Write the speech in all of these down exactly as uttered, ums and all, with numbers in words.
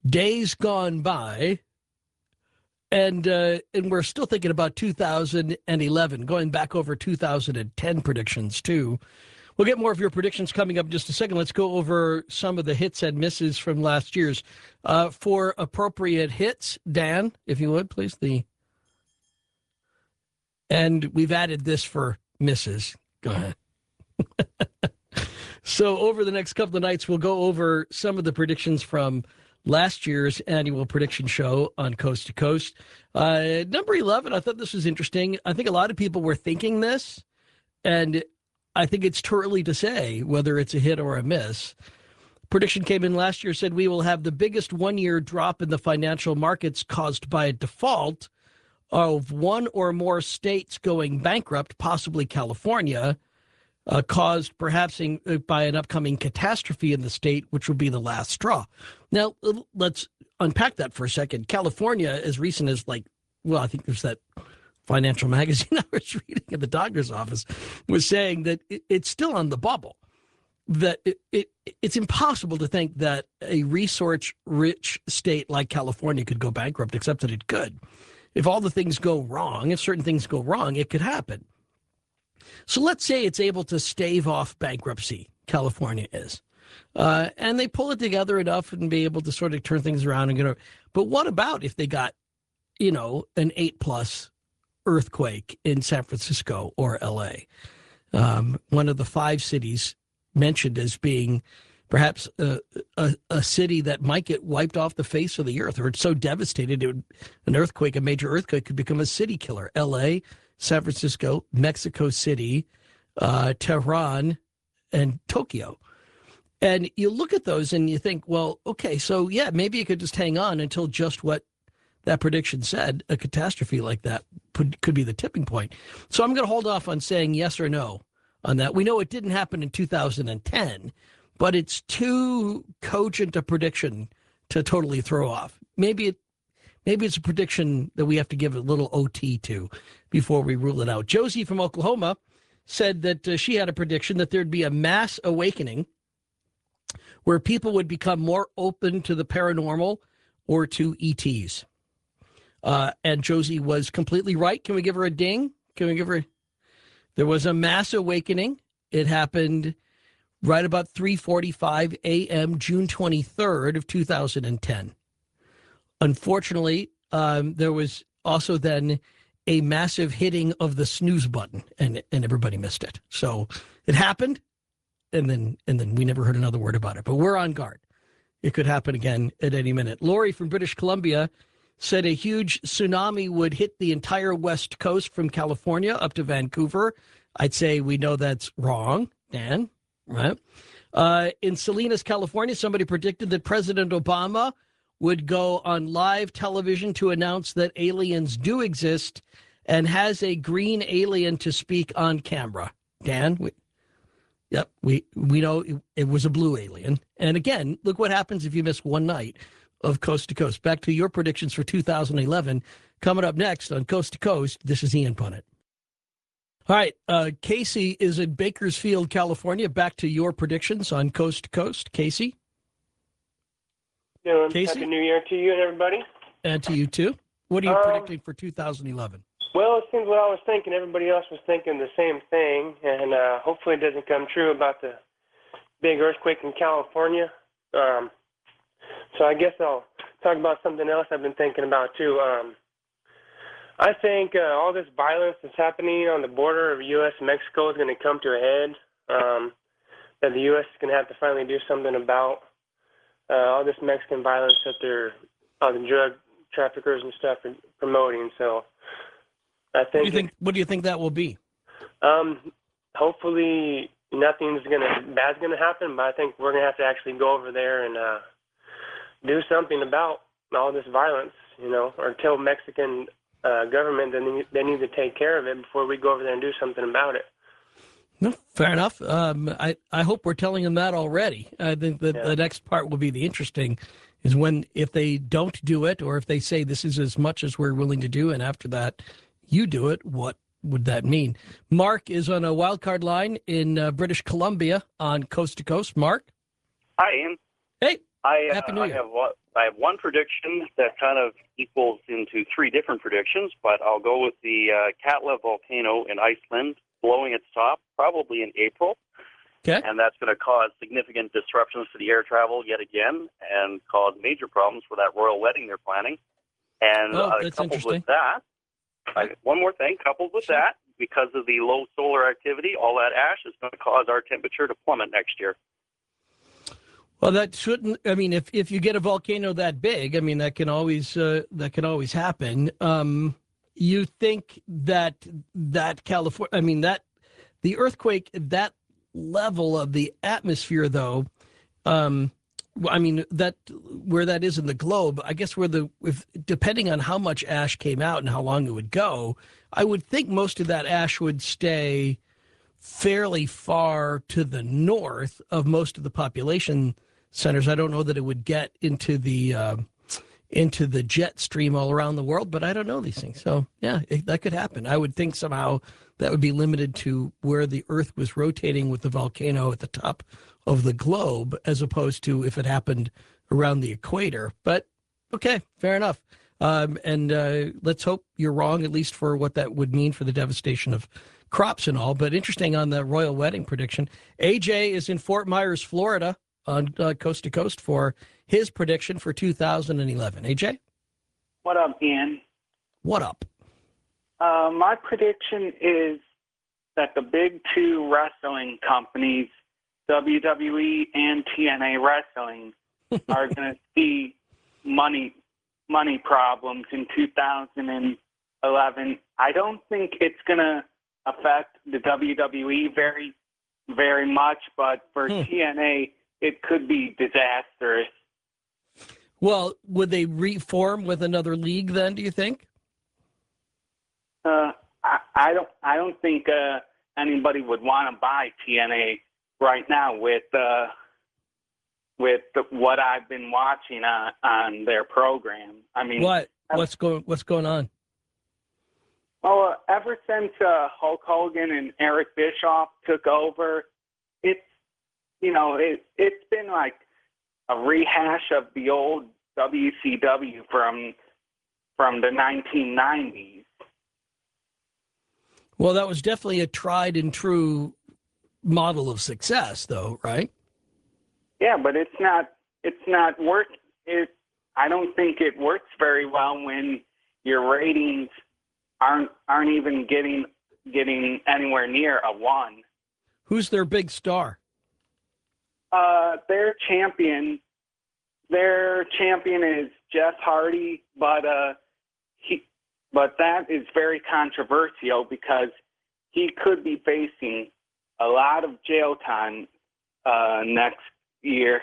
days gone by, and uh, and we're still thinking about two thousand eleven, going back over two thousand ten predictions, too. We'll get more of your predictions coming up in just a second. Let's go over some of the hits and misses from last year's. Uh, for appropriate hits, Dan, if you would, please. The And we've added this for misses. Go ahead. So over the next couple of nights, we'll go over some of the predictions from last year's annual prediction show on Coast to Coast. Uh, number eleven, I thought this was interesting. I think a lot of people were thinking this, and I think it's too early to say whether it's a hit or a miss. Prediction came in last year, said we will have the biggest one-year drop in the financial markets caused by a default of one or more states going bankrupt, possibly California, uh, caused perhaps in, uh, by an upcoming catastrophe in the state, which will be the last straw. Now, let's unpack that for a second. California, as recent as like, well, I think there's that financial magazine I was reading in the doctor's office, was saying that it, it's still on the bubble, that it, it it's impossible to think that a resource-rich state like California could go bankrupt, except that it could. If all the things go wrong, if certain things go wrong, it could happen. So let's say it's able to stave off bankruptcy, California is. Uh, and they pull it together enough and be able to sort of turn things around and get over. But what about if they got, you know, an eight-plus earthquake in San Francisco or L A? Um, one of the five cities mentioned as being perhaps a, a, a city that might get wiped off the face of the earth, or it's so devastated, it would, an earthquake, a major earthquake, could become a city killer. L A, San Francisco, Mexico City, uh, Tehran, and Tokyo. And you look at those and you think, well, okay, so yeah, maybe you could just hang on until just what that prediction said, a catastrophe like that could, could be the tipping point. So I'm going to hold off on saying yes or no on that. We know it didn't happen in two thousand ten, but it's too cogent a prediction to totally throw off. Maybe it, maybe it's a prediction that we have to give a little O T to before we rule it out. Josie from Oklahoma said that uh, she had a prediction that there'd be a mass awakening where people would become more open to the paranormal or to E Ts. Uh, and Josie was completely right. Can we give her a ding? Can we give her? A... There was a mass awakening. It happened right about three forty-five a.m., June twenty-third of two thousand ten. Unfortunately, um, there was also then a massive hitting of the snooze button, and and everybody missed it. So it happened, and then and then we never heard another word about it. But we're on guard. It could happen again at any minute. Lori from British Columbia said a huge tsunami would hit the entire West Coast from California up to Vancouver. I'd say we know that's wrong, Dan. Right. Uh, in Salinas, California, somebody predicted that President Obama would go on live television to announce that aliens do exist and has a green alien to speak on camera. Dan? We, yep, we, we know it, it was a blue alien. And again, look what happens if you miss one night of Coast to Coast. Back to your predictions for two thousand eleven. Coming up next on Coast to Coast, this is Ian Punnett. All right, uh, Casey is in Bakersfield, California. Back to your predictions on Coast to Coast. Casey? Doing Casey? Happy New Year to you and everybody. And to you, too. What are you um, predicting for two thousand eleven? Well, it seems what I was thinking. Everybody else was thinking the same thing, and uh, hopefully it doesn't come true about the big earthquake in California. Um, so I guess I'll talk about something else I've been thinking about, too. Um, I think uh, all this violence that's happening on the border of U S and Mexico is going to come to a head, um, that the U S is going to have to finally do something about uh, all this Mexican violence that they're, all the drug traffickers and stuff are promoting. So I think... What do you think, what do you think that will be? Um, hopefully nothing's going to, bad's going to happen, but I think we're going to have to actually go over there and uh, do something about all this violence, you know, or tell Mexican... Uh, government, then they, they need to take care of it before we go over there and do something about it. No, fair enough. Um, I, I hope we're telling them that already. I think that yeah. the next part will be the interesting, is when, if they don't do it, or if they say this is as much as we're willing to do, and after that you do it, what would that mean? Mark is on a wild card line in uh, British Columbia on Coast to Coast. Mark? Hi, Ian. Hey, I, Happy uh, New I Year. have one, I have one prediction that kind of equals into three different predictions, but I'll go with the uh, Katla volcano in Iceland blowing its top probably in April. Okay. And that's going to cause significant disruptions to the air travel yet again and cause major problems for that royal wedding they're planning. And Oh, uh, that's coupled interesting. with that, I, one more thing, coupled with Sure. that, because of the low solar activity, all that ash is going to cause our temperature to plummet next year. Well, that shouldn't. I mean, if if you get a volcano that big, I mean, that can always uh, that can always happen. Um, you think that that California? I mean, that the earthquake at that level of the atmosphere, though. Um, I mean, that where that is in the globe. I guess where the if depending on how much ash came out and how long it would go, I would think most of that ash would stay fairly far to the north of most of the population centers. I don't know that it would get into the uh, into the jet stream all around the world, but I don't know these things. So yeah, it, that could happen. I would think somehow that would be limited to where the Earth was rotating with the volcano at the top of the globe, as opposed to if it happened around the equator. But okay, fair enough. Um, and uh, let's hope you're wrong, at least for what that would mean for the devastation of crops and all. But interesting on the royal wedding prediction. A J is in Fort Myers, Florida, on uh, Coast to Coast for his prediction for two thousand eleven. A J? What up, Ian? What up? Uh, my prediction is that the big two wrestling companies, W W E and T N A Wrestling, are going to see money money problems in two thousand eleven. I don't think it's going to affect the W W E very, very much, but for Hmm. T N A, it could be disastrous. Well, would they reform with another league then, do you think? Uh, I, I don't. I don't think uh, anybody would want to buy T N A right now with uh, with the, what I've been watching on, on their program. I mean, What? What's going What's going on? well, uh, ever since uh, Hulk Hogan and Eric Bischoff took over, it's you know it it's been like a rehash of the old W C W from from the nineteen nineties. Well, that was definitely a tried and true model of success, though, right? Yeah, but it's not it's not work it I don't think it works very well when your ratings aren't aren't even getting getting anywhere near a one. Who's their big star? Uh their champion their champion is Jeff Hardy, but uh he but that is very controversial because he could be facing a lot of jail time uh next year.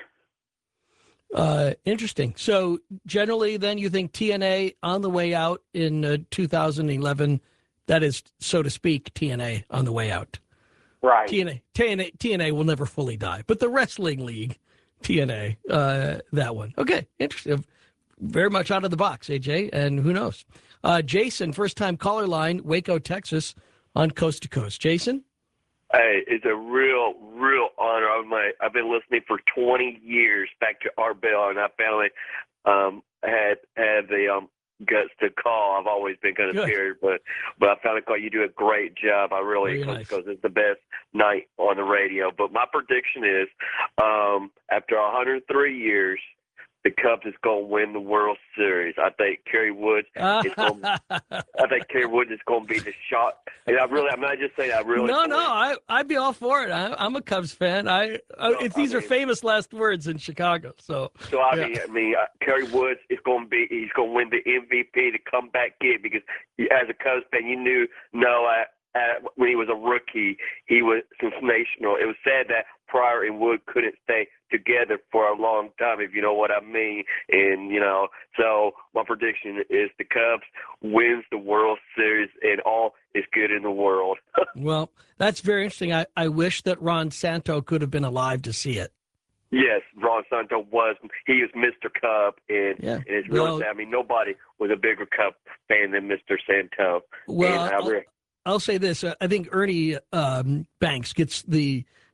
Uh, interesting. So generally, then you think T N A on the way out in uh, two thousand eleven. That is, so to speak, T N A on the way out. Right. T N A, T N A, T N A will never fully die, but the wrestling league, T N A, uh, that one. Okay, interesting. Very much out of the box, A J, and who knows? Uh, Jason, first time caller line, Waco, Texas, on Coast to Coast. Jason. Hey, it's a real, real honor. I'm like, I've been listening for twenty years back to Art Bell, and I finally um, had had the um, guts to call. I've always been kind of Good. scared, but but I finally called. You do a great job. I really, Very because nice. it's the best night on the radio. But my prediction is, um, after one hundred three years, the Cubs is going to win the World Series. I think Kerry Woods is going. I think Kerry Woods is going to be the shot. And I really, I'm not just saying. I really. no, no, I, I'd be all for it. I, I'm a Cubs fan. I, I No, if I these are mean- famous last words in Chicago. So, So I Yeah. mean, I mean, uh, Kerry Woods is going to be. He's going to win the M V P, the comeback kid, because he, as a Cubs fan, you knew Noah. Uh, when he was a rookie, he was sensational. It was sad that Pryor and Wood couldn't stay together for a long time, if you know what I mean. And, you know, so my prediction is the Cubs wins the World Series and all is good in the world. well, that's very interesting. I, I wish that Ron Santo could have been alive to see it. Yes, Ron Santo was. He was Mister Cub, and, Yeah. and it's really Well- sad. I mean, nobody was a bigger Cub fan than Mister Santo. Well, And I I'll, re- I'll say this. uh, I think Ernie um, Banks gets the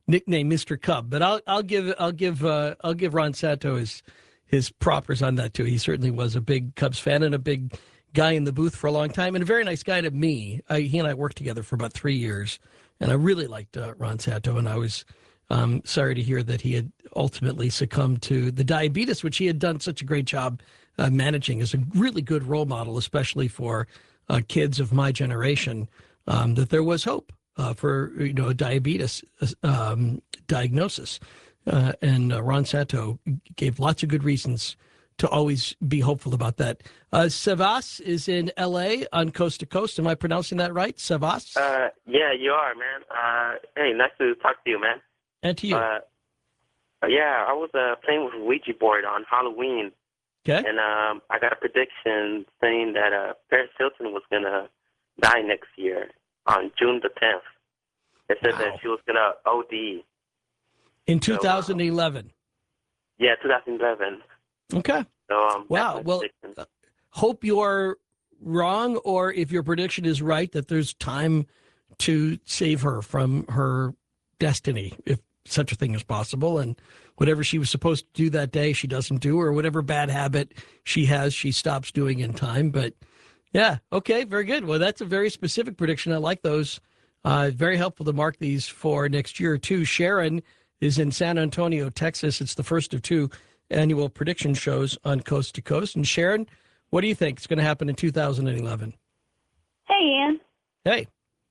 nickname Mister Cub. But I'll I'll give I'll give uh, I'll give Ron Santo his his propers on that too. He certainly was a big Cubs fan and a big guy in the booth for a long time, and a very nice guy to me. I, he and I worked together for about three years, and I really liked uh, Ron Santo. And I was um, sorry to hear that he had ultimately succumbed to the diabetes, which he had done such a great job uh, managing as a really good role model, especially for uh, kids of my generation. Um, that there was hope uh, for you know a diabetes um, diagnosis, uh, and uh, Ron Santo gave lots of good reasons to always be hopeful about that. Uh, Savas is in L A on Coast to Coast. Am I pronouncing that right? Savas? Uh, yeah, you are, man. Uh, hey, nice to talk to you, man. And to you. Uh, yeah, I was uh, playing with a Ouija board on Halloween, Okay. and um, I got a prediction saying that uh, Paris Hilton was going to die next year on June the tenth. It said Wow. that she was going to O D. In two thousand eleven. Yeah, twenty eleven. Okay. So, um, Wow. that's my Well, prediction. uh, hope you're wrong, or if your prediction is right, that there's time to save her from her destiny, if such a thing is possible. And whatever she was supposed to do that day, she doesn't do, or whatever bad habit she has, she stops doing in time. But yeah, okay, very good. Well, that's a very specific prediction. I like those. Uh, very helpful to mark these for next year, too. Sharon is in San Antonio, Texas. It's the first of two annual prediction shows on Coast to Coast. And Sharon, what do you think is going to happen in two thousand eleven? Hey, Ian. Hey.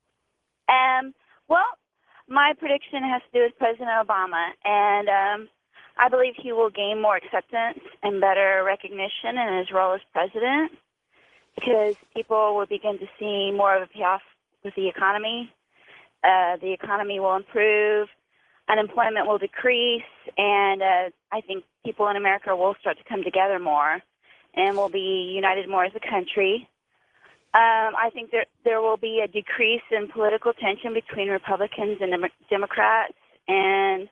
Um, well, my prediction has to do with President Obama, and um, I believe he will gain more acceptance and better recognition in his role as president because people will begin to see more of a payoff with the economy. Uh, the economy will improve, unemployment will decrease, and uh, I think people in America will start to come together more and will be united more as a country. Um, I think there there will be a decrease in political tension between Republicans and Dem- Democrats, and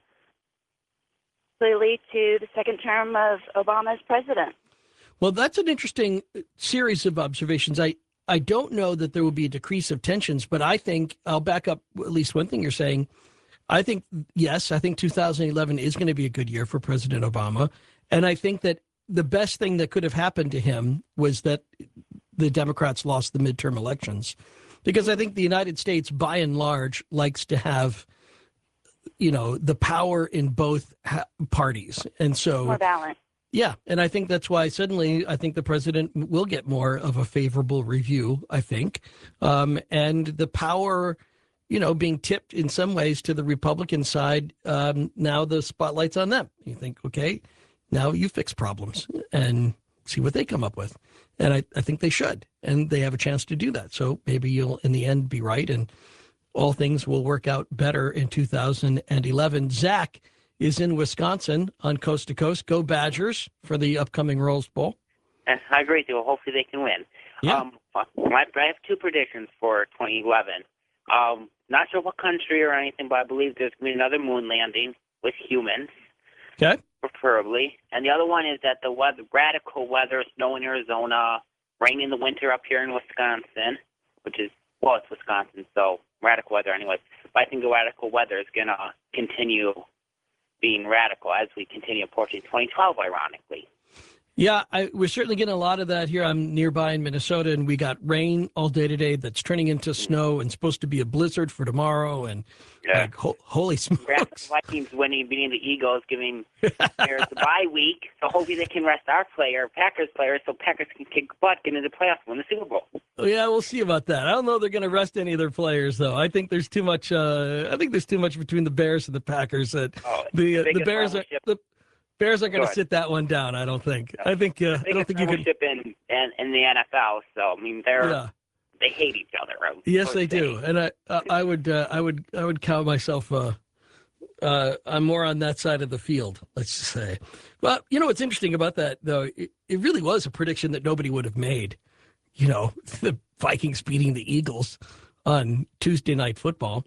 will lead to the second term of Obama as president. Well, that's an interesting series of observations. I, I don't know that there will be a decrease of tensions, but I think I'll back up at least one thing you're saying. I think, yes, I think two thousand eleven is going to be a good year for President Obama. And I think that the best thing that could have happened to him was that the Democrats lost the midterm elections, because I think the United States, by and large, likes to have, you know, the power in both ha- parties. And so, More balance. yeah. And I think that's why suddenly I think the president will get more of a favorable review, I think. Um, and the power, you know, being tipped in some ways to the Republican side, um, now the spotlight's on them. You think, okay, now you fix problems and see what they come up with. And I, I think they should, and they have a chance to do that. So maybe you'll, in the end, be right, and all things will work out better in two thousand eleven. Zach is in Wisconsin on Coast to Coast. Go Badgers for the upcoming Rose Bowl. I agree with you. Hopefully they can win. Yeah. Um, I I have two predictions for twenty eleven. Um, not sure what country or anything, but I believe there's going to be another moon landing with humans. Okay. Preferably. And the other one is that the weather, radical weather, snow in Arizona, rain in the winter up here in Wisconsin, which is, well, it's Wisconsin, so radical weather anyway. But I think the radical weather is going to continue being radical as we continue approaching twenty twelve, ironically. Yeah, I, we're certainly getting a lot of that here. I'm nearby in Minnesota, and we got rain all day today that's turning into snow and supposed to be a blizzard for tomorrow. And Yeah. like, ho- holy Perhaps smokes. the Vikings winning, beating the Eagles, giving players the bye week, so hopefully they can rest our player, Packers players, so Packers can kick butt, get into the playoffs, win the Super Bowl. Yeah, we'll see about that. I don't know they're going to rest any of their players, though. I think there's too much. Uh, I think there's too much between the Bears and the Packers. That Oh, the uh, the biggest Bears are rivalship. the Bears are going Go to ahead. sit that one down. I don't think. I think. Uh, I don't biggest think you can. rivalship in, in in the N F L. So I mean, they're Yeah. they hate each other. Right? Yes, they do, and I, I, I would, uh, I would, I would count myself. Uh, uh, I'm more on that side of the field, let's just say. But you know what's interesting about that, though, it, it really was a prediction that nobody would have made. You know, the Vikings beating the Eagles on Tuesday Night Football,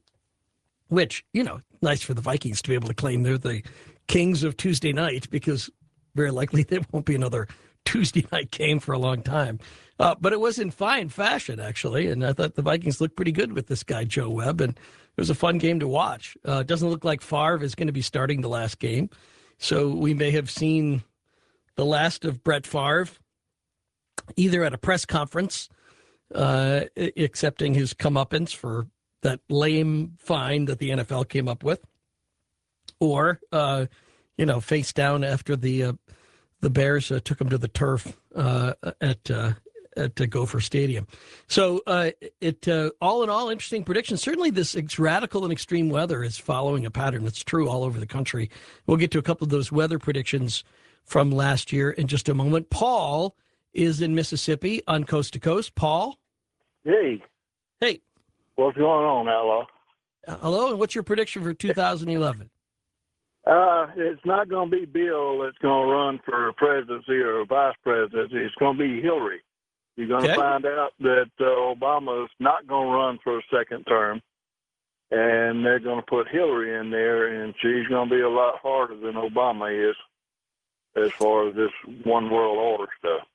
which, you know, nice for the Vikings to be able to claim they're the kings of Tuesday night, because very likely there won't be another Tuesday night game for a long time. Uh, but it was in fine fashion, actually. And I thought the Vikings looked pretty good with this guy, Joe Webb. And it was a fun game to watch. Uh, it doesn't look like Favre is going to be starting the last game. So we may have seen the last of Brett Favre either at a press conference, uh, accepting his comeuppance for that lame fine that the N F L came up with, or, uh, you know, face down after the uh, the Bears uh, took him to the turf uh, at uh, at uh, Gopher Stadium. So uh, it uh, all in all, interesting prediction. Certainly this ex- radical and extreme weather is following a pattern that's true all over the country. We'll get to a couple of those weather predictions from last year in just a moment. Paul is in Mississippi on Coast to Coast. Paul? Hey. Hey. What's going on, Outlaw? Uh, hello, and what's your prediction for two thousand eleven? Uh, it's not going to be Bill that's going to run for presidency or vice presidency. It's going to be Hillary. You're going Okay. to find out that uh, Obama's not going to run for a second term, and they're going to put Hillary in there, and she's going to be a lot harder than Obama is as far as this one world order stuff.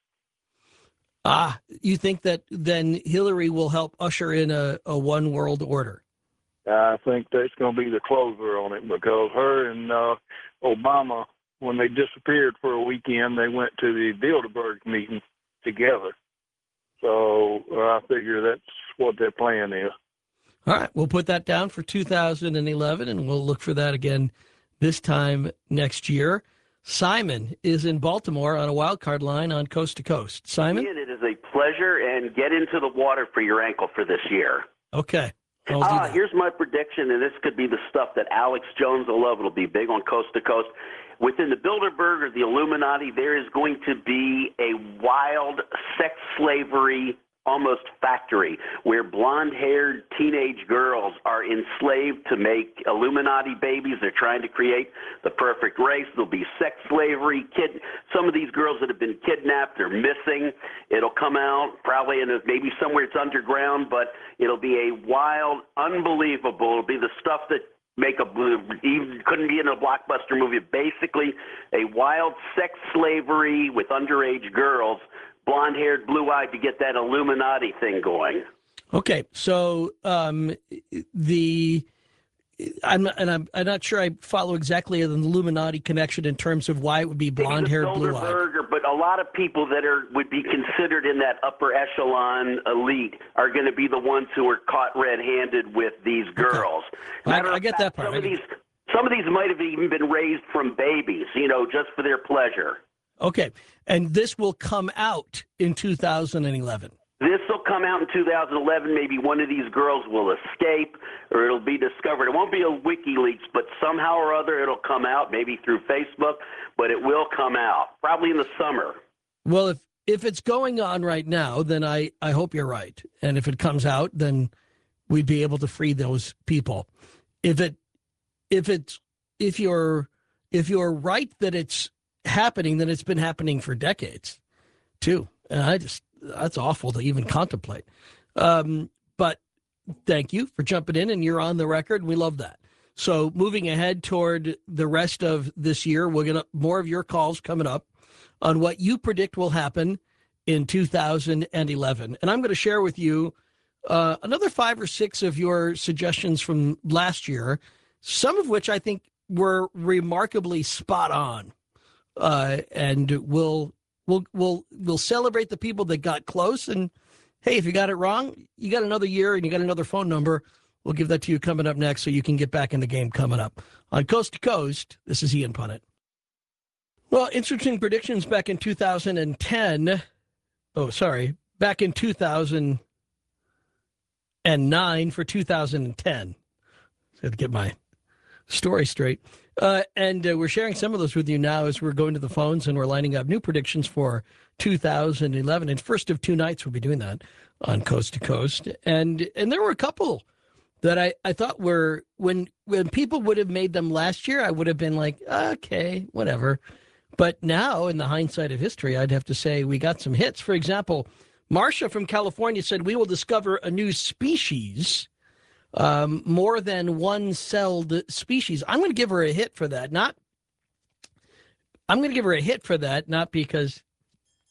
Ah, you think that then Hillary will help usher in a, a one world order? I think that's going to be the closer on it, because her and uh, Obama, when they disappeared for a weekend, they went to the Bilderberg meeting together. So uh, I figure that's what their plan is. All right, we'll put that down for two thousand eleven, and we'll look for that again this time next year. Simon is in Baltimore on a wild card line on Coast to Coast. Simon? Ian, it is a pleasure, and get into the water for your ankle for this year. Okay. I'll do Ah, that. here's my prediction, and this could be the stuff that Alex Jones will love. It'll be big on Coast to Coast. Within the Bilderberg or the Illuminati, there is going to be a wild sex slavery almost factory where blonde-haired teenage girls are enslaved to make Illuminati babies. They're trying to create the perfect race. There'll be sex slavery. Kid, some of these girls that have been kidnapped are missing. It'll come out probably in a, maybe somewhere it's underground, but it'll be a wild, unbelievable. It'll be the stuff that make a even couldn't be in a blockbuster movie. Basically, a wild sex slavery with underage girls, blonde-haired, blue-eyed, to get that Illuminati thing going. Okay, so um, the I'm not, and I'm, I'm not sure I follow exactly the Illuminati connection in terms of why it would be blonde-haired, blue-eyed. Bilderberg, but a lot of people that are would be considered in that upper echelon elite are going to be the ones who are caught red-handed with these girls. Okay. I, I get that part. Some of these, some of these might have even been raised from babies, you know, just for their pleasure. Okay, and this will come out in two thousand eleven. This will come out in two thousand eleven. Maybe one of these girls will escape, or it'll be discovered. It won't be a WikiLeaks, but somehow or other it'll come out, maybe through Facebook, but it will come out, probably in the summer. Well, if if it's going on right now, then I, I hope you're right. And if it comes out, then we'd be able to free those people. If it if it's if you're if you're right that it's happening, then it's been happening for decades too. And I just that's awful to even contemplate. Um, but thank you for jumping in, and you're on the record. We love that. So moving ahead toward the rest of this year, we'll get more of your calls coming up on what you predict will happen in two thousand eleven. And I'm going to share with you uh, another five or six of your suggestions from last year, some of which I think were remarkably spot on. Uh, and we'll we'll we'll we'll celebrate the people that got close. And hey, if you got it wrong, you got another year and you got another phone number. We'll give that to you coming up next, so you can get back in the game coming up on Coast to Coast. This is Ian Punnett. Well, interesting predictions back in two thousand ten. Oh, sorry, back in two thousand nine for two thousand ten. I had to get my story straight. Uh, and uh, we're sharing some of those with you now as we're going to the phones and we're lining up new predictions for two thousand eleven. And first of two nights, we'll be doing that on Coast to Coast. And and there were a couple that I, I thought were, when when people would have made them last year, I would have been like, okay, whatever. But now, in the hindsight of history, I'd have to say we got some hits. For example, Marcia from California said, we will discover a new species. Um, more than one-celled species. I'm going to give her a hit for that. Not, I'm going to give her a hit for that, not because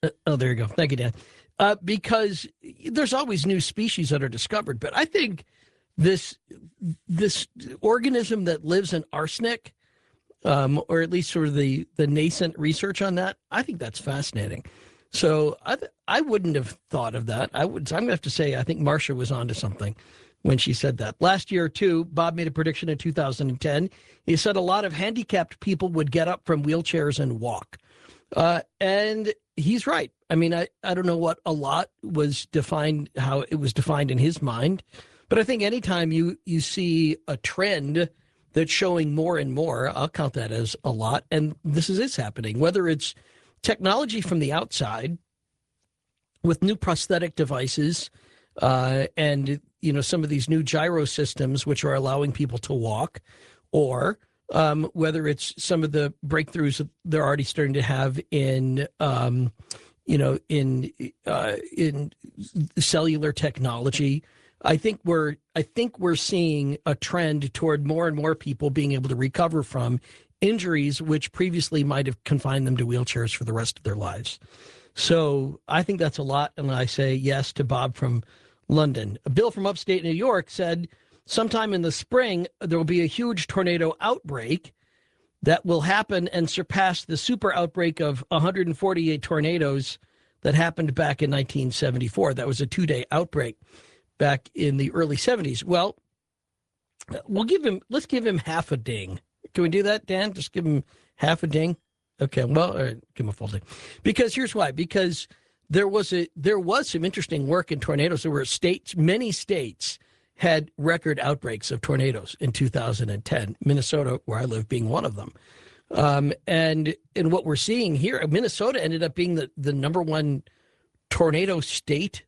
Uh, oh, there you go. Thank you, Dan. Uh, because there's always new species that are discovered, but I think this this organism that lives in arsenic, um, or at least sort of the the nascent research on that, I think that's fascinating. So I th- I wouldn't have thought of that. I would. I'm going to have to say I think Marcia was onto something when she said that. Last year, too, Bob made a prediction in two thousand ten. He said a lot of handicapped people would get up from wheelchairs and walk. Uh, and he's right. I mean, I, I don't know what a lot was defined, how it was defined in his mind. But I think anytime you, you see a trend that's showing more and more, I'll count that as a lot. And this is it's happening, whether it's technology from the outside with new prosthetic devices uh, and, you know, some of these new gyro systems, which are allowing people to walk, or um, whether it's some of the breakthroughs that they're already starting to have in, um, you know, in uh, in cellular technology. I think we're I think we're seeing a trend toward more and more people being able to recover from injuries which previously might have confined them to wheelchairs for the rest of their lives. So I think that's a lot, and I say yes to Bob from London. A Bill from upstate New York said sometime in the spring there will be a huge tornado outbreak that will happen and surpass the super outbreak of one hundred forty-eight tornadoes that happened back in nineteen seventy-four. That was a two-day outbreak back in the early seventies. Well, we'll give him, let's give him half a ding. Can we do that, Dan? Just give him half a ding? Okay, well, all right, give him a full ding. Because here's why. Because there was a there was some interesting work in tornadoes. There were states, many states had record outbreaks of tornadoes in two thousand ten. Minnesota, where I live, being one of them. Um, and and what we're seeing here, Minnesota ended up being the, the number one tornado state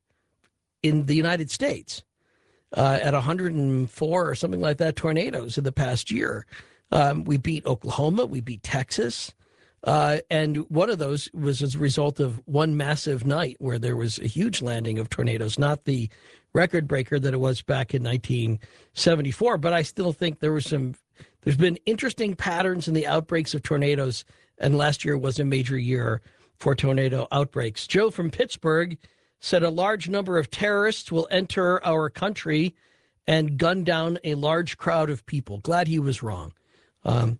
in the United States uh, at one hundred four or something like that tornadoes in the past year. Um, we beat Oklahoma, we beat Texas. Uh, and one of those was as a result of one massive night where there was a huge landing of tornadoes, not the record breaker that it was back in nineteen seventy-four. But I still think there was some, there's been interesting patterns in the outbreaks of tornadoes. And last year was a major year for tornado outbreaks. Joe from Pittsburgh said a large number of terrorists will enter our country and gun down a large crowd of people. Glad he was wrong. Um,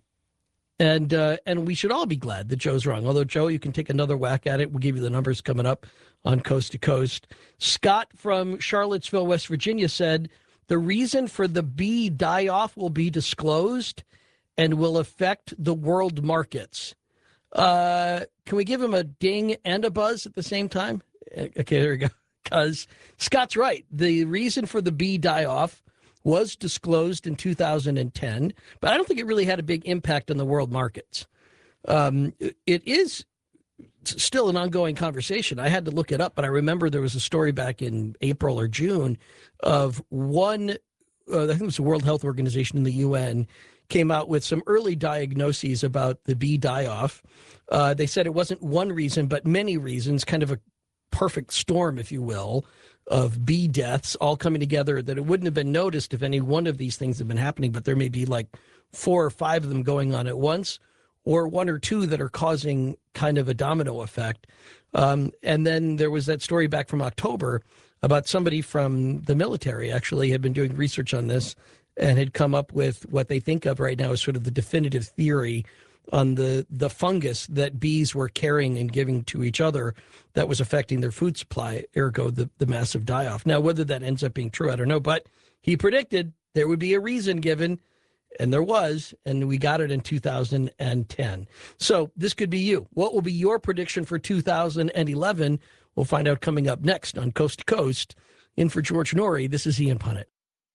And uh, and we should all be glad that Joe's wrong. Although, Joe, you can take another whack at it. We'll give you the numbers coming up on Coast to Coast. Scott from Charlottesville, West Virginia said, the reason for the bee die-off will be disclosed and will affect the world markets. Uh, can we give him a ding and a buzz at the same time? Okay, there we go. Because Scott's right. The reason for the bee die-off was disclosed in two thousand ten, but I don't think it really had a big impact on the world markets. Um, it is still an ongoing conversation. I had to look it up, but I remember there was a story back in April or June of one, uh, I think it was the World Health Organization in the U N, came out with some early diagnoses about the bee die-off. Uh, they said it wasn't one reason, but many reasons, kind of a perfect storm, if you will, of bee deaths all coming together, that it wouldn't have been noticed if any one of these things had been happening, but there may be like four or five of them going on at once, or one or two that are causing kind of a domino effect. Um, and then there was that story back from October about somebody from the military actually had been doing research on this and had come up with what they think of right now as sort of the definitive theory on the, the fungus that bees were carrying and giving to each other that was affecting their food supply, ergo the, the massive die-off. Now, whether that ends up being true, I don't know, but he predicted there would be a reason given, and there was, and we got it in two thousand ten. So this could be you. What will be your prediction for two thousand eleven? We'll find out coming up next on Coast to Coast. In for George Norrie, this is Ian Punnett.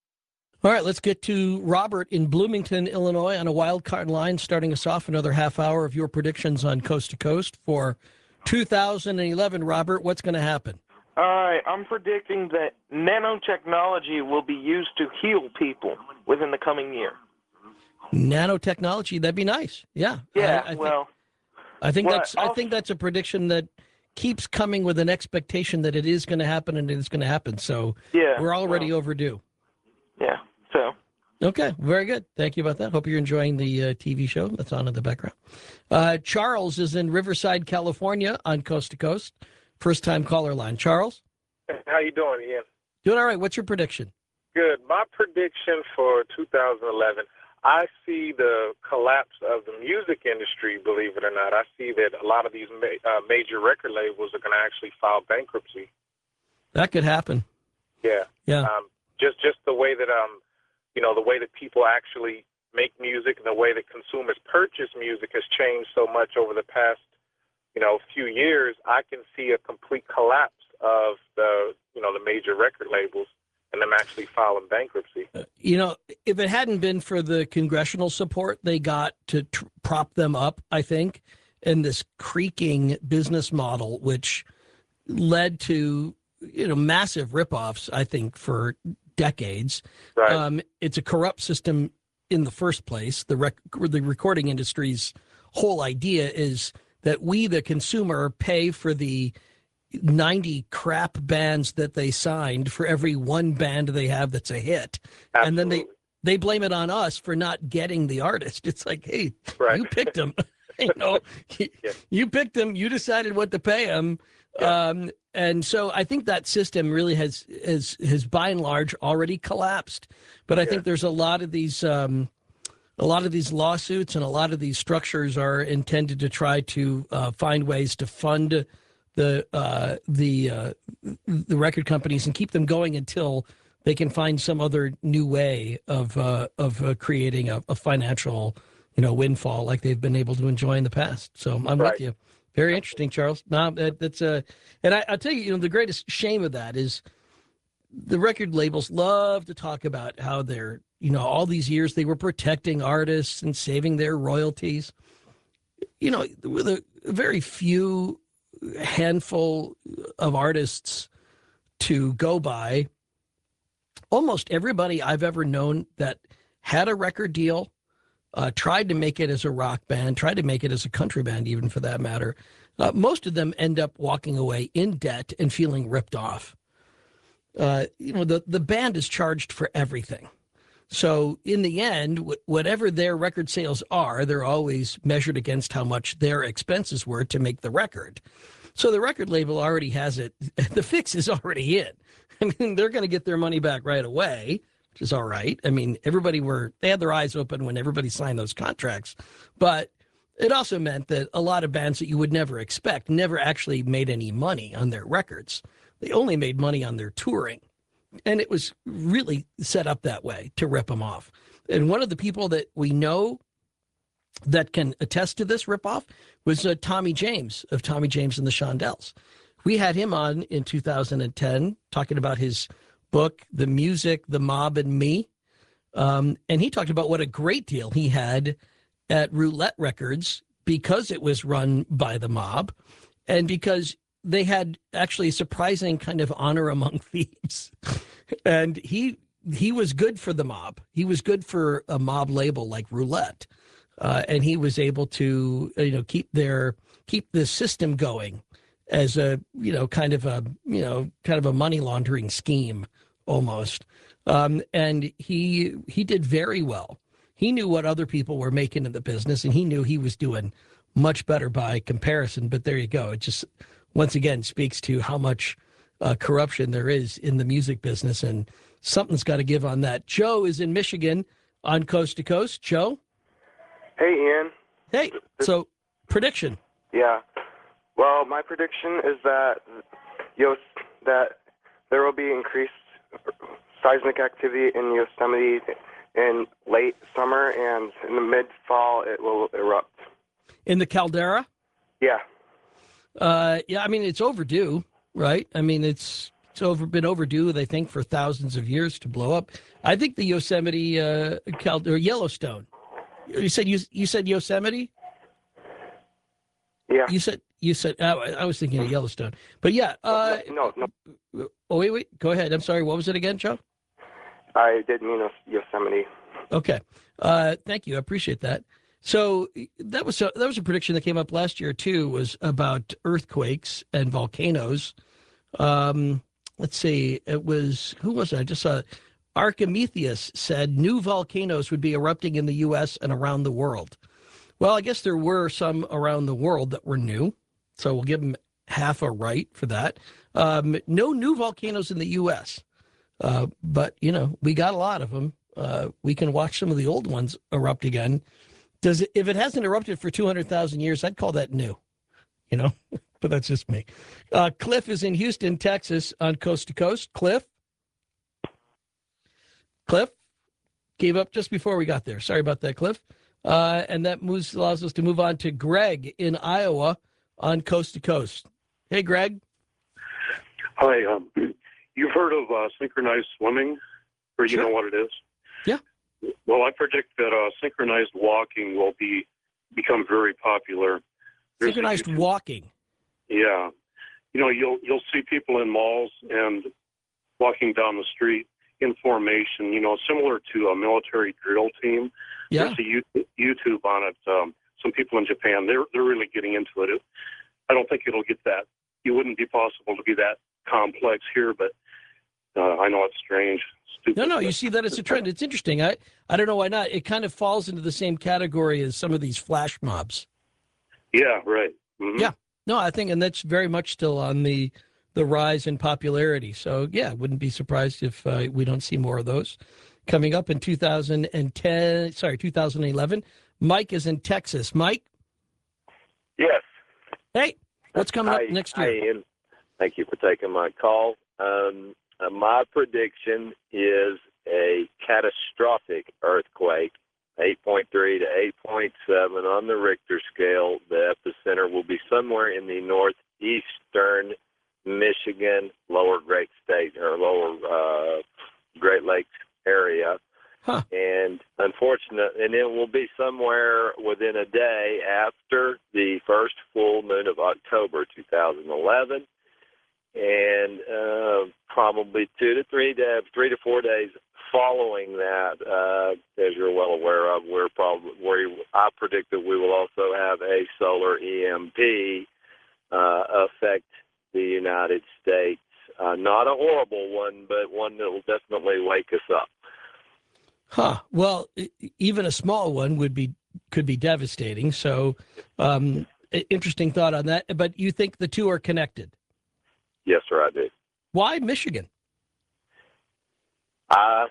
All right, let's get to Robert in Bloomington, Illinois, on a wild card line, starting us off another half hour of your predictions on Coast to Coast for two thousand eleven. Robert, what's going to happen? All right, I'm predicting that nanotechnology will be used to heal people within the coming year. Nanotechnology, that'd be nice. Yeah. Yeah, I, I well. Think, I think well, that's I think that's a prediction that keeps coming with an expectation that it is going to happen and it is going to happen. So yeah, we're already well, overdue. Yeah. So Okay, very good. Thank you about that. Hope you're enjoying the uh, T V show that's on in the background. Uh, Charles is in Riverside, California, on Coast to Coast. First-time caller line. Charles? How you doing, Ian? Doing all right. What's your prediction? Good. My prediction for two thousand eleven, I see the collapse of the music industry, believe it or not. I see that a lot of these ma- uh, major record labels are going to actually file bankruptcy. That could happen. Yeah. Yeah. Um, just just the way that um, you know, the way that people actually make music and the way that consumers purchase music has changed so much over the past, you know, few years. I can see a complete collapse of the, you know, the major record labels and them actually filing bankruptcy. Uh, you know, if it hadn't been for the congressional support they got to tr- prop them up, I think, and this creaking business model, which led to, you know, massive ripoffs, I think, for decades. Right. Um, it's a corrupt system in the first place. The rec- the recording industry's whole idea is that we, the consumer, pay for the ninety crap bands that they signed for every one band they have that's a hit. Absolutely. And then they, they blame it on us for not getting the artist. It's like, hey, right. you picked them. you know, yeah. you picked them. You decided what to pay them. Yeah. Um, and so I think that system really has, has, has by and large already collapsed. But I yeah. think there's a lot of these, um, a lot of these lawsuits and a lot of these structures are intended to try to uh, find ways to fund the uh, the uh, the record companies and keep them going until they can find some other new way of uh, of uh, creating a, a financial, you know, windfall like they've been able to enjoy in the past. So I'm right. with you. Very interesting, Charles. No, that, that's a, uh, and I, I'll tell you, you know, the greatest shame of that is the record labels love to talk about how they're, you know, all these years they were protecting artists and saving their royalties. You know, with a very few handful of artists to go by, almost everybody I've ever known that had a record deal, uh, tried to make it as a rock band, tried to make it as a country band, even for that matter. Uh, most of them end up walking away in debt and feeling ripped off. Uh, you know, the, the band is charged for everything. So in the end, w- whatever their record sales are, they're always measured against how much their expenses were to make the record. So the record label already has it. The fix is already in. I mean, they're going to get their money back right away, which is all right. I mean, everybody were, they had their eyes open when everybody signed those contracts. But it also meant that a lot of bands that you would never expect never actually made any money on their records. They only made money on their touring. And it was really set up that way to rip them off. And one of the people that we know that can attest to this ripoff was uh, Tommy James of Tommy James and the Shondells. We had him on in two thousand ten talking about his book, The Music, The Mob, and Me. Um, and he talked about what a great deal he had at Roulette Records because it was run by the mob and because they had actually a surprising kind of honor among thieves. And he he was good for the mob. He was good for a mob label like Roulette. Uh, and he was able to, you know, keep their keep the system going as a, you know, kind of a, you know, kind of a money laundering scheme almost. Um, and he he did very well. He knew what other people were making in the business, and he knew he was doing much better by comparison. But there you go. It just once again speaks to how much uh, corruption there is in the music business, and something's got to give on that. Joe is in Michigan on Coast to Coast. Joe? Hey, Ian. Hey, so prediction. Yeah. Well, my prediction is that Yos- that there will be increased seismic activity in Yosemite in late summer, and in the mid-fall it will erupt. In the caldera? Yeah. Uh, yeah, I mean, it's overdue, right? I mean, it's it's over been overdue, they think, for thousands of years to blow up. I think the Yosemite uh, caldera, Yellowstone. You said you you said Yosemite? Yeah. You said you said uh, I was thinking of Yellowstone, but yeah. Uh, no, no, no. Oh wait, wait. Go ahead. I'm sorry. What was it again, Joe? I did mean Yosemite. Okay. Uh, thank you. I appreciate that. So that was a, that was a prediction that came up last year too. Was about earthquakes and volcanoes. Um, let's see. It was who was it? I just saw Archimetheus said new volcanoes would be erupting in the U S and around the world. Well, I guess there were some around the world that were new, so we'll give him half a right for that. Um, no new volcanoes in the U S, uh, but, you know, we got a lot of them. Uh, we can watch some of the old ones erupt again. Does it, if it hasn't erupted for two hundred thousand years, I'd call that new, you know, but that's just me. Uh, Cliff is in Houston, Texas on Coast to Coast. Cliff? Cliff gave up just before we got there. Sorry about that, Cliff. Uh, and that moves allows us to move on to Greg in Iowa on Coast to Coast. Hey, Greg. Hi. Um, you've heard of uh, synchronized swimming, or you Sure. know what it is? Yeah. Well, I predict that uh, synchronized walking will be become very popular. There's a Synchronized YouTube- walking. Yeah. You know, you'll you'll see people in malls and walking down the street in formation, you know, similar to a military drill team. Yeah. There's a You- YouTube on it. Um, some people in Japan, they're they're really getting into it. it. I don't think it'll get that. It wouldn't be possible to be that complex here, but uh, I know it's strange. Stupid. No, no, you see that as a trend. It's interesting. I, I don't know why not. It kind of falls into the same category as some of these flash mobs. Yeah, right. Mhm. Yeah. No, I think, and that's very much still on the the rise in popularity. So, yeah, wouldn't be surprised if uh, we don't see more of those coming up in two thousand ten, sorry, two thousand eleven. Mike is in Texas. Mike? Yes. Hey, what's coming Hi, up next hi, year? Ian. Thank you for taking my call. Um, uh, my prediction is a catastrophic earthquake, eight point three to eight point seven on the Richter scale. The epicenter will be somewhere in the northeastern Michigan, lower Great State or lower uh, Great Lakes area. Huh. And unfortunate, and it will be somewhere within a day after the first full moon of October two thousand eleven, and uh, probably two to three days, three to four days following that. Uh, as you're well aware of, we're probably we I predict that we will also have a solar E M P uh, affect the United States. Uh, not a horrible one, but one that will definitely wake us up. Huh. Well, e- even a small one would be could be devastating. So, um, i- interesting thought on that. But you think the two are connected? Yes, sir, I do. Why Michigan? I,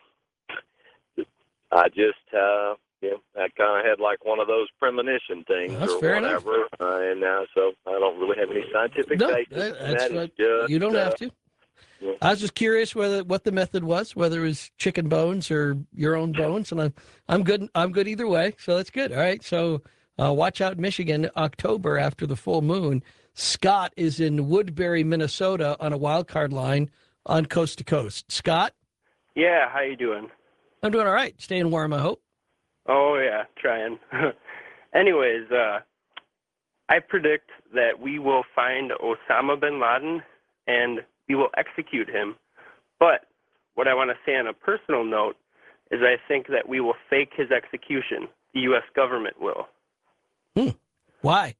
I just, uh, you know, I kind of had like one of those premonition things That's or fair enough. whatever, uh, and uh, so I don't really have any scientific No, basis. that- and that's that is what- just, you don't uh, have to. yeah. I was just curious whether what the method was, whether it was chicken bones or your own bones, and I'm I'm good. I'm good either way. So that's good. All right. So uh, watch out, Michigan, October after the full moon. Scott is in Woodbury, Minnesota, on a wild card line on Coast to Coast. Scott, Yeah, how you doing? I'm doing all right. Staying warm, I hope. Oh yeah, trying. Anyways, uh, I predict that we will find Osama bin Laden and we will execute him. But what I want to say on a personal note is I think that we will fake his execution. The U S government will. Hmm. Why?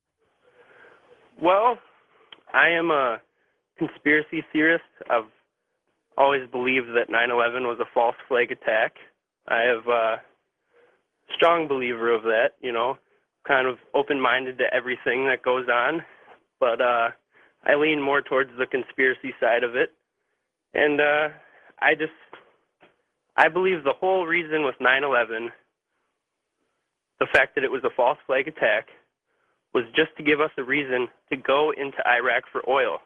Well, I am a conspiracy theorist. I've always believed that nine eleven was a false flag attack. I have a strong believer of that, you know, kind of open-minded to everything that goes on. But uh, I lean more towards the conspiracy side of it. And uh, I just, I believe the whole reason with nine eleven, the fact that it was a false flag attack, was just to give us a reason to go into Iraq for oil.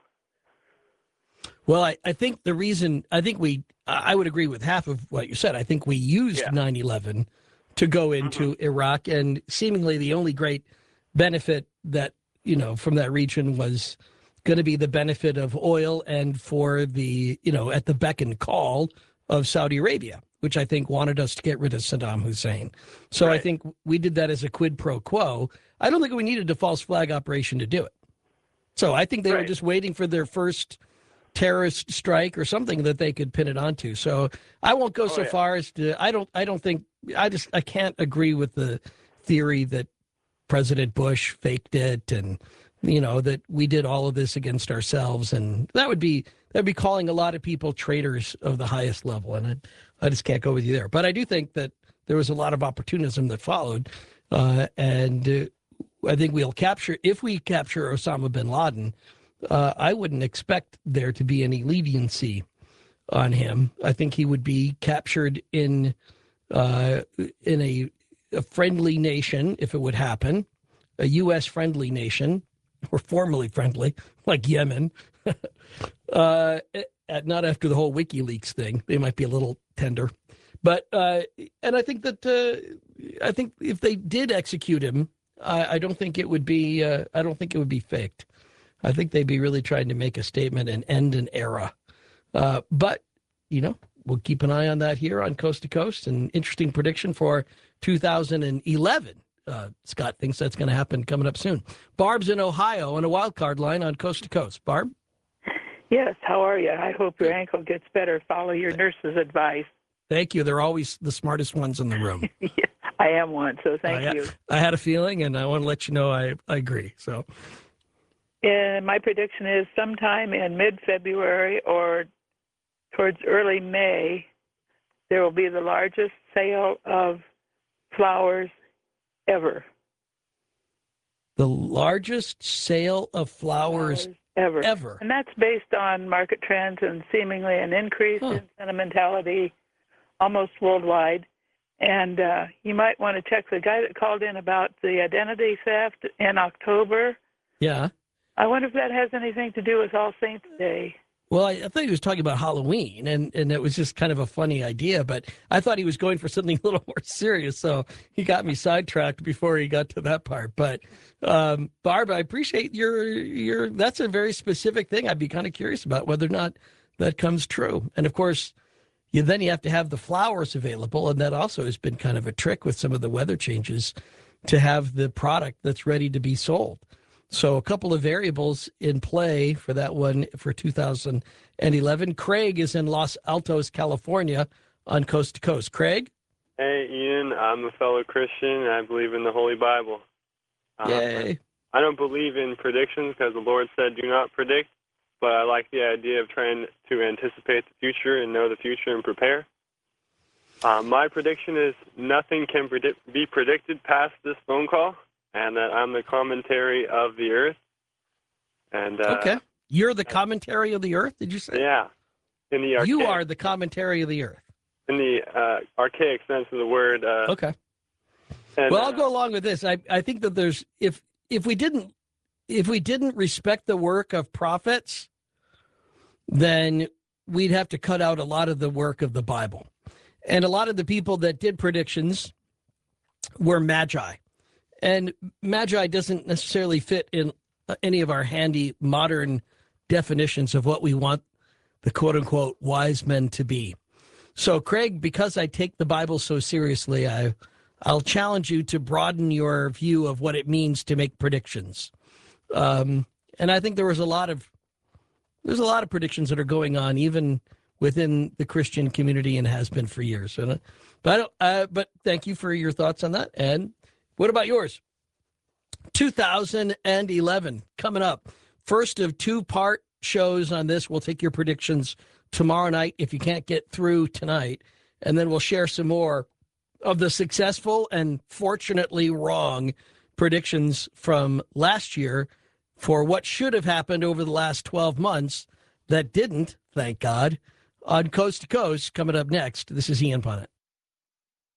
Well, I, I think the reason, I think we, I would agree with half of what you said. I think we used nine eleven to go into Iraq, and seemingly the only great benefit that, you know, from that region was going to be the benefit of oil and for the, you know, at the beck and call of Saudi Arabia, which I think wanted us to get rid of Saddam Hussein. So I think we did that as a quid pro quo. I don't think we needed a false flag operation to do it. So I think they were just waiting for their first terrorist strike or something that they could pin it onto. So I won't go so yeah. far as to, I don't, I don't think, I just, I can't agree with the theory that President Bush faked it and you know, that we did all of this against ourselves, and that would be that'd be calling a lot of people traitors of the highest level, and I, I just can't go with you there. But I do think that there was a lot of opportunism that followed, uh, and uh, I think we'll capture if we capture Osama bin Laden. Uh, I wouldn't expect there to be any leniency on him. I think he would be captured in uh, in a, a friendly nation if it would happen, a U S friendly nation, or formerly friendly, like Yemen. uh, at, not after the whole WikiLeaks thing. They might be a little tender. But, uh, and I think that, uh, I think if they did execute him, I, I don't think it would be, uh, I don't think it would be faked. I think they'd be really trying to make a statement and end an era. Uh, but, you know, we'll keep an eye on that here on Coast to Coast. An interesting prediction for two thousand eleven. Uh, Scott thinks that's going to happen coming up soon. Barb's in Ohio on a wild card line on Coast to Coast. Barb? Yes, how are you? I hope your ankle gets better. Follow your nurse's advice. Thank you. They're always the smartest ones in the room. Yeah, I am one, so thank I, you. I had a feeling, and I want to let you know I, I agree. So, and my prediction is sometime in mid-February or towards early May, there will be the largest sale of flowers ever. The largest sale of flowers, flowers ever. ever. And that's based on market trends and seemingly an increase huh. in sentimentality almost worldwide. And uh, you might want to check the guy that called in about the identity theft in October. Yeah. I wonder if that has anything to do with All Saints Day. Well, I, I thought he was talking about Halloween, and, and it was just kind of a funny idea, but I thought he was going for something a little more serious, so he got me sidetracked before he got to that part. But, um, Barb, I appreciate your, your, that's a very specific thing. I'd be kind of curious about whether or not that comes true. And, of course, you then you have to have the flowers available, and that also has been kind of a trick with some of the weather changes to have the product that's ready to be sold. So a couple of variables in play for that one for two thousand eleven. Craig is in Los Altos, California on Coast to Coast. Craig? Hey, Ian. I'm a fellow Christian, and I believe in the Holy Bible. Um, Yay. I don't believe in predictions because the Lord said do not predict, but I like the idea of trying to anticipate the future and know the future and prepare. Uh, my prediction is nothing can predict, be predicted past this phone call, and that I'm the commentary of the earth. And uh, okay. You're the commentary of the earth, did you say? Yeah. In the archaic, you are the commentary of the earth. In the uh, archaic sense of the word. Uh, okay. And, well, I'll uh, go along with this. I, I think that there's if if we didn't if we didn't respect the work of prophets, then we'd have to cut out a lot of the work of the Bible. And a lot of the people that did predictions were magi. And magi doesn't necessarily fit in any of our handy modern definitions of what we want the quote-unquote wise men to be. So, Craig, because I take the Bible so seriously, I, I'll challenge you to broaden your view of what it means to make predictions. Um, and I think there was a lot of there's a lot of predictions that are going on even within the Christian community and has been for years. So, but I don't, uh, but thank you for your thoughts on that. And what about yours? two thousand eleven coming up. First of two-part shows on this. We'll take your predictions tomorrow night if you can't get through tonight. And then we'll share some more of the successful and fortunately wrong predictions from last year for what should have happened over the last twelve months that didn't, thank God, on Coast to Coast. Coming up next, this is Ian Punnett.